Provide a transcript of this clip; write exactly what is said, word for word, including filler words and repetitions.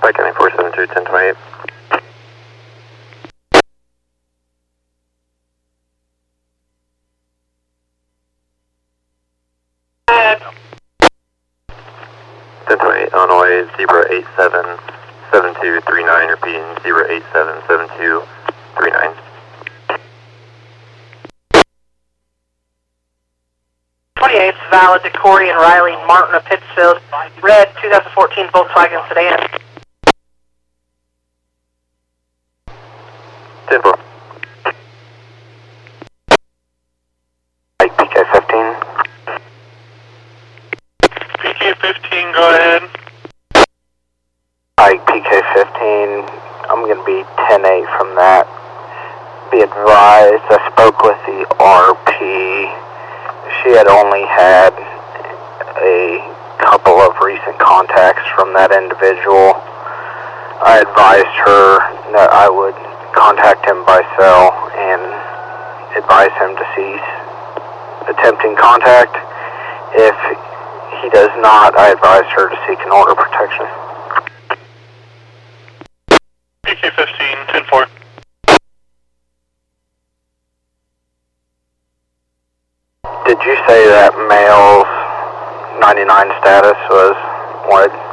Pike County four seven two, ten twenty-eight. ten twenty-eight, Illinois, zebra eight seven seven two three nine, repeating zebra eight seven seven two three nine. twenty-eight, valid to Corey and Riley Martin of Pittsfield, red twenty fourteen Volkswagen sedan. ten four. Pike P K fifteen. P K fifteen, go ahead. Pike P K fifteen, I'm going to be ten eight from that. Be advised, I spoke with the R P. She had only had a couple of recent contacts from that individual. I advised her that I would contact him by cell and advise him to cease attempting contact. If he does not, I advised her to seek an order of protection. P K fifteen, ten four. Did you say that male's ninety-nine status was what?